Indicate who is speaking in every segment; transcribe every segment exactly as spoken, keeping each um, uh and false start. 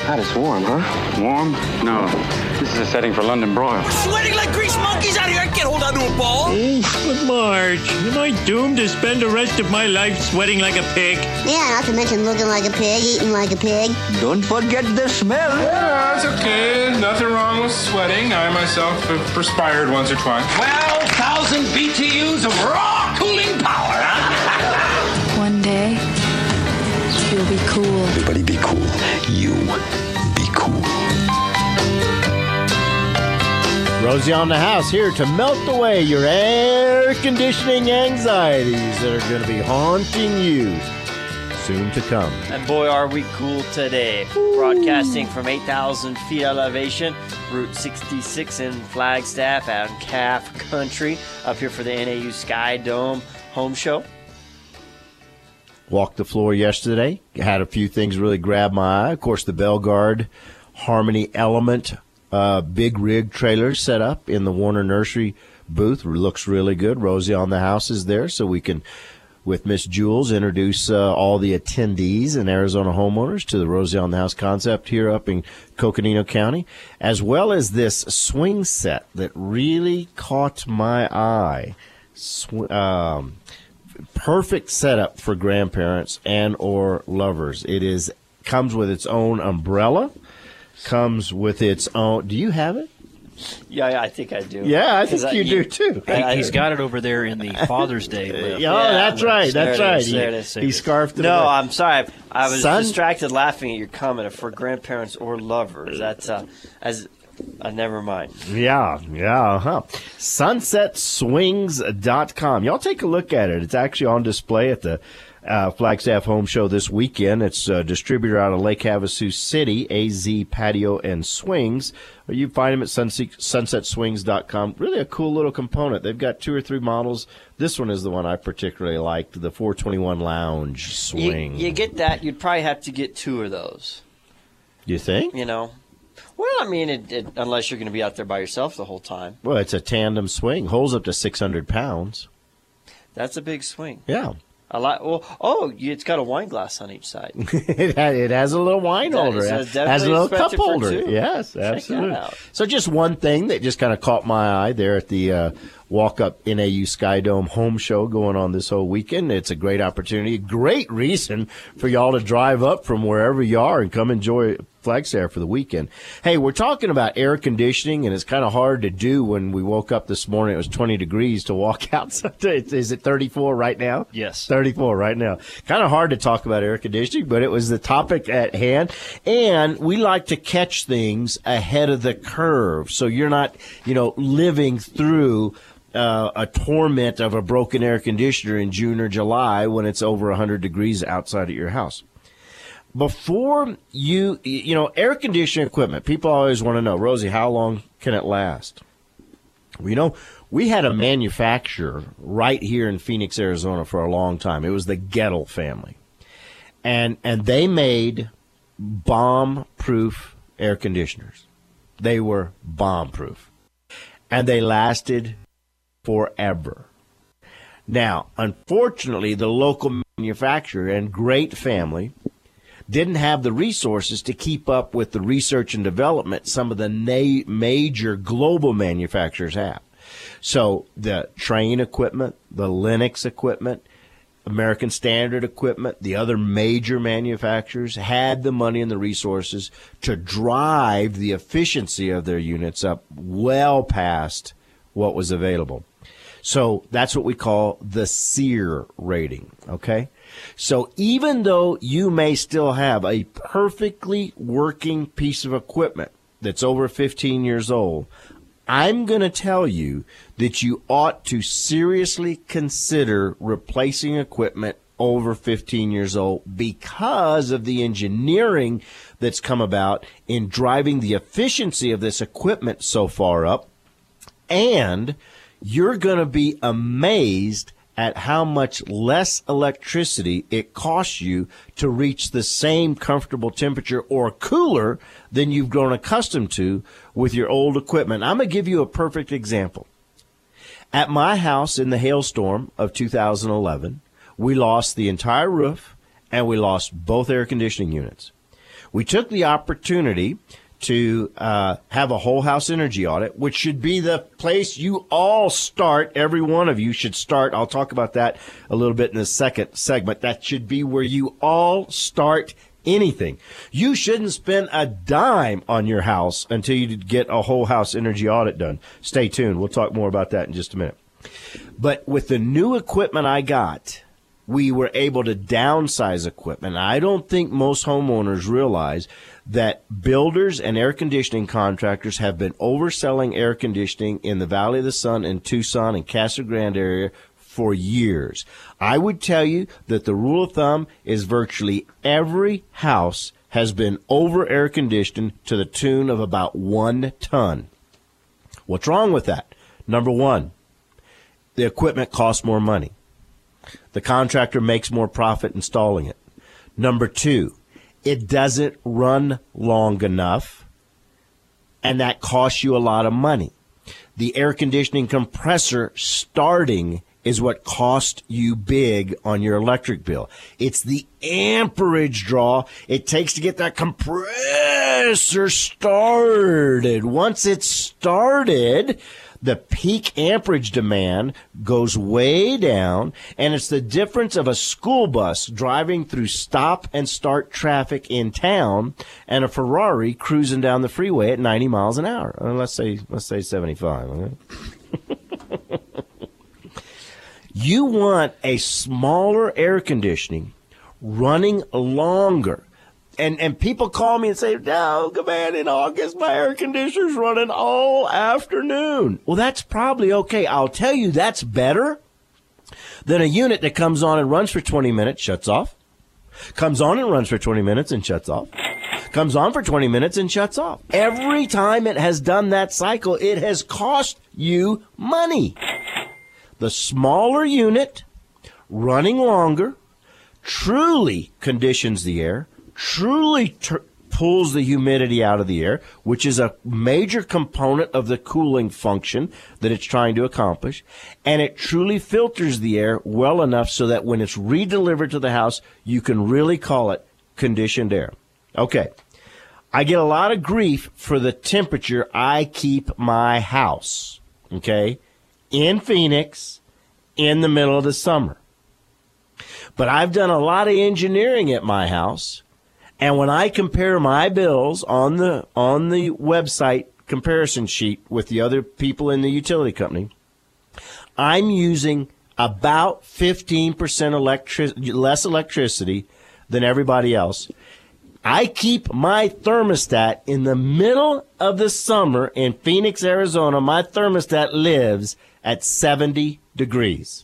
Speaker 1: God, it's warm, huh?
Speaker 2: Warm? No. This is a setting for London broil.
Speaker 3: Sweating like grease monkeys out here. I can't hold on to a ball.
Speaker 4: Oof, but Marge, am I doomed to spend the rest of my life sweating like a pig?
Speaker 5: Yeah, not to mention looking like a pig, eating like a pig.
Speaker 1: Don't forget the smell.
Speaker 6: Yeah, it's okay. Nothing wrong with sweating. I myself have perspired once or twice.
Speaker 3: twelve thousand B T Us of raw cooling power.
Speaker 7: One day, you'll be cool.
Speaker 1: Everybody be cool. You be cool.
Speaker 8: Rosie on the house here to melt away your air conditioning anxieties that are going to be haunting you soon to come.
Speaker 9: And boy, are we cool today. Ooh. Broadcasting from eight thousand feet elevation, Route sixty-six in Flagstaff out in Calf Country, up here for the N A U Sky Dome home show.
Speaker 8: Walked the floor yesterday. Had a few things really grab my eye. Of course, the Belgard Harmony Element uh, big rig trailer set up in the Warner Nursery booth. Looks really good. Rosie on the house is there, so we can, with Miss Jules, introduce uh, all the attendees and Arizona homeowners to the Rosie on the House concept here up in Coconino County, as well as this swing set that really caught my eye. Sw- um, perfect setup for grandparents and or lovers. It is comes with its own umbrella, comes with its own. Do you have it?
Speaker 9: Yeah, I think I do.
Speaker 8: Yeah, I think
Speaker 9: I,
Speaker 8: you
Speaker 9: you
Speaker 8: do too.
Speaker 10: He, he's got it over there in the Father's Day lift.
Speaker 8: Oh, yeah, that's right. That's right.
Speaker 9: Is, there it is.
Speaker 8: He, he scarfed it.
Speaker 9: No,
Speaker 8: away.
Speaker 9: I'm sorry. I was
Speaker 8: Son?
Speaker 9: distracted laughing at your comment for grandparents or lovers. That's uh, as uh, never mind.
Speaker 8: Yeah, yeah, huh. sunset swings dot com. Y'all take a look at it. It's actually on display at the Uh, Flagstaff Home Show this weekend. It's a distributor out of Lake Havasu City, A Z Patio and Swings. Or you find them at sunset swings dot com. Really a cool little component. They've got two or three models. This one is the one I particularly liked, the four twenty-one Lounge Swing.
Speaker 9: You, you get that, you'd probably have to get two of those.
Speaker 8: You think?
Speaker 9: You know? Well, I mean, it, it, unless you're going to be out there by yourself the whole time.
Speaker 8: Well, it's a tandem swing. Holds up to six hundred pounds.
Speaker 9: That's a big swing.
Speaker 8: Yeah.
Speaker 9: A lot. Well, oh, it's got a wine glass on each side.
Speaker 8: it, has, it has a little wine
Speaker 9: that
Speaker 8: holder.
Speaker 9: Is,
Speaker 8: It has a little cup holder.
Speaker 9: Two.
Speaker 8: Yes,
Speaker 9: Check
Speaker 8: absolutely.
Speaker 9: that out.
Speaker 8: So just one thing that just kind of caught my eye there at the uh, walk-up N A U Sky Dome home show going on this whole weekend. It's a great opportunity, a great reason for y'all to drive up from wherever you are and come enjoy Flagstaff for the weekend. Hey, we're talking about air conditioning, and it's kind of hard to do when we woke up this morning. It was twenty degrees to walk outside. Is it thirty-four right now?
Speaker 10: Yes.
Speaker 8: thirty-four right now. Kind of hard to talk about air conditioning, but it was the topic at hand. And we like to catch things ahead of the curve, so you're not, you know, living through Uh, a torment of a broken air conditioner in June or July when it's over one hundred degrees outside of your house. Before you, you know, air conditioning equipment, people always want to know, Rosie, how long can it last? Well, you know, we had a manufacturer right here in Phoenix, Arizona for a long time. It was the Gettle family. And, and they made bomb-proof air conditioners. They were bomb-proof. And they lasted forever. Now, unfortunately, the local manufacturer and great family didn't have the resources to keep up with the research and development some of the na- major global manufacturers have. So the Trane equipment, the Lennox equipment, American Standard equipment, the other major manufacturers had the money and the resources to drive the efficiency of their units up well past what was available. So that's what we call the SEER rating, okay? So even though you may still have a perfectly working piece of equipment that's over fifteen years old, I'm going to tell you that you ought to seriously consider replacing equipment over fifteen years old because of the engineering that's come about in driving the efficiency of this equipment so far up. And you're going to be amazed at how much less electricity it costs you to reach the same comfortable temperature or cooler than you've grown accustomed to with your old equipment. I'm going to give you a perfect example. At my house in the hailstorm of two thousand eleven, we lost the entire roof and we lost both air conditioning units. we took the opportunity to uh, have a whole house energy audit, which should be the place you all start. Every one of you should start. I'll talk about that a little bit in the second segment. That should be where you all start anything. You shouldn't spend a dime on your house until you get a whole house energy audit done. Stay tuned. We'll talk more about that in just a minute. But with the new equipment I got, we were able to downsize equipment. I don't think most homeowners realize that builders and air conditioning contractors have been overselling air conditioning in the Valley of the Sun and Tucson and Casa Grande area for years. I would tell you that the rule of thumb is virtually every house has been over air conditioned to the tune of about one ton. What's wrong with that? Number one, the equipment costs more money. The contractor makes more profit installing it. Number two, it doesn't run long enough, and that costs you a lot of money. The air conditioning compressor starting is what cost you big on your electric bill. It's the amperage draw it takes to get that compressor started. Once it's started, the peak amperage demand goes way down, and it's the difference of a school bus driving through stop and start traffic in town and a Ferrari cruising down the freeway at ninety miles an hour. Uh, let's say, let's say seventy-five. Okay? You want a smaller air conditioning running longer. And and people call me and say, no, man, in August, my air conditioner's running all afternoon. Well, that's probably okay. I'll tell you, that's better than a unit that comes on and runs for twenty minutes, shuts off, comes on and runs for twenty minutes and shuts off, comes on for twenty minutes and shuts off. Every time it has done that cycle, it has cost you money. The smaller unit, running longer, truly conditions the air, truly ter- pulls the humidity out of the air, which is a major component of the cooling function that it's trying to accomplish, and it truly filters the air well enough so that when it's redelivered to the house, you can really call it conditioned air. Okay, I get a lot of grief for the temperature I keep my house, okay, in Phoenix in the middle of the summer. But I've done a lot of engineering at my house, and when I compare my bills on the on the website comparison sheet with the other people in the utility company, I'm using about fifteen percent electric less electricity than everybody else. I keep my thermostat in the middle of the summer in Phoenix, Arizona. My thermostat lives at seventy degrees.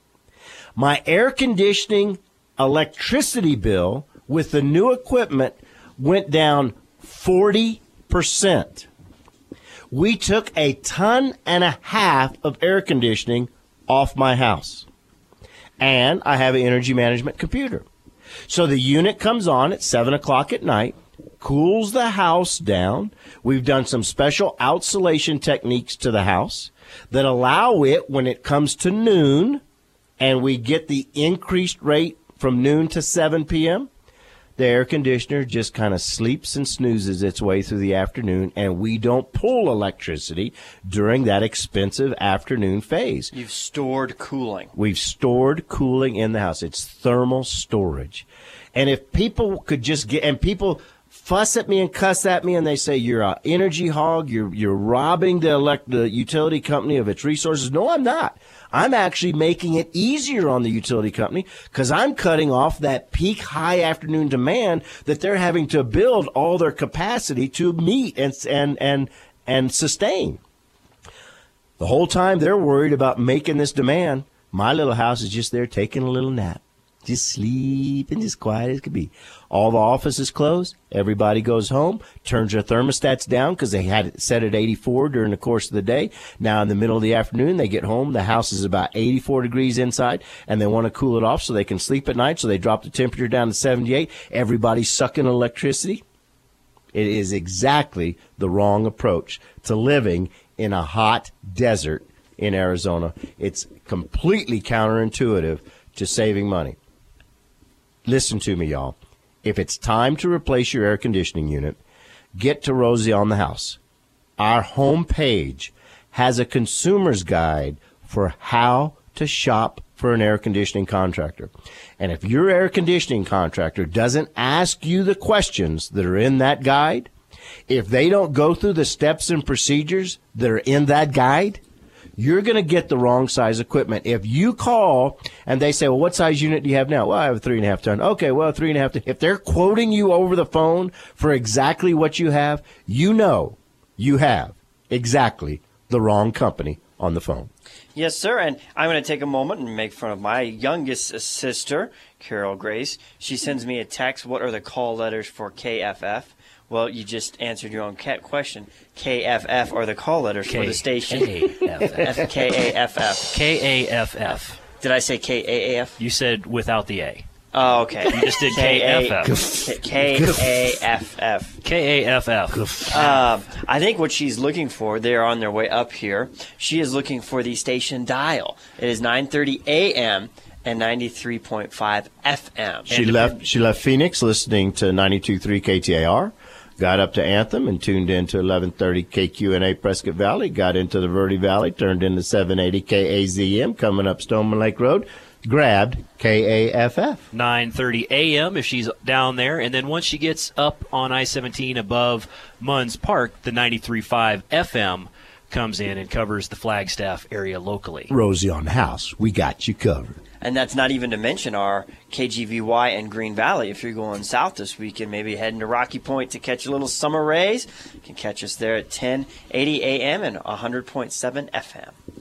Speaker 8: My air conditioning electricity bill with the new equipment went down forty percent. We took a ton and a half of air conditioning off my house. And I have an energy management computer. So the unit comes on at seven o'clock at night, cools the house down. We've done some special outsolation techniques to the house that allow it, when it comes to noon, and we get the increased rate from noon to seven p.m., the air conditioner just kind of sleeps and snoozes its way through the afternoon, and we don't pull electricity during that expensive afternoon phase.
Speaker 9: You've stored cooling.
Speaker 8: We've stored cooling in the house. It's thermal storage. And if people could just get, and people fuss at me and cuss at me, and they say, you're an energy hog, you're you're robbing the elect the utility company of its resources. No, I'm not. I'm actually making it easier on the utility company because I'm cutting off that peak high afternoon demand that they're having to build all their capacity to meet and and and and sustain. The whole time they're worried about making this demand, my little house is just there taking a little nap. Just sleeping as quiet as could be. All the offices closed. Everybody goes home, turns their thermostats down because they had it set at eighty-four during the course of the day. Now in the middle of the afternoon, they get home. The house is about eighty-four degrees inside, and they want to cool it off so they can sleep at night. So they drop the temperature down to seventy-eight. Everybody's sucking electricity. It is exactly the wrong approach to living in a hot desert in Arizona. It's completely counterintuitive to saving money. Listen to me, y'all. if it's time to replace your air conditioning unit, get to Rosie on the House. Our homepage has a consumer's guide for how to shop for an air conditioning contractor. And if your air conditioning contractor doesn't ask you the questions that are in that guide, if they don't go through the steps and procedures that are in that guide, you're going to get the wrong size equipment. If you call and they say, well, what size unit do you have now? Well, I have a three and a half ton. Okay, well, three and a half ton. If they're quoting you over the phone for exactly what you have, you know you have exactly the wrong company on the phone.
Speaker 9: Yes, sir. And I'm going to take a moment and make fun of my youngest sister, Carol Grace. She sends me a text. What are the call letters for K F F? Well, you just answered your own cat question. K F F are the call letters
Speaker 10: K-
Speaker 9: for the station.
Speaker 10: K A F F.
Speaker 9: K A F F.
Speaker 10: K A F F.
Speaker 9: Did I say K A A F?
Speaker 10: You said without the A.
Speaker 9: Oh, okay.
Speaker 10: You just did K F F.
Speaker 9: K A F F.
Speaker 10: K A F F.
Speaker 9: Um, I think what she's looking for, they're on their way up here. She is looking for the station dial. It is nine thirty A M and ninety-three point five F M.
Speaker 8: She left She left Phoenix listening to ninety-two point three K T A R, got up to Anthem and tuned into eleven thirty K Q N A Prescott Valley, got into the Verde Valley, turned into seven eighty K A Z M, coming up Stoneman Lake Road, grabbed K A F F.
Speaker 10: nine thirty A M if she's down there. And then once she gets up on I seventeen above Munns Park, the ninety-three point five F M comes in and covers the Flagstaff area locally.
Speaker 8: Rosie on the House, we got you covered.
Speaker 9: And that's not even to mention our K G V Y and Green Valley. If you're going south this weekend, maybe heading to Rocky Point to catch a little summer rays, you can catch us there at ten eighty A M and one hundred point seven F M.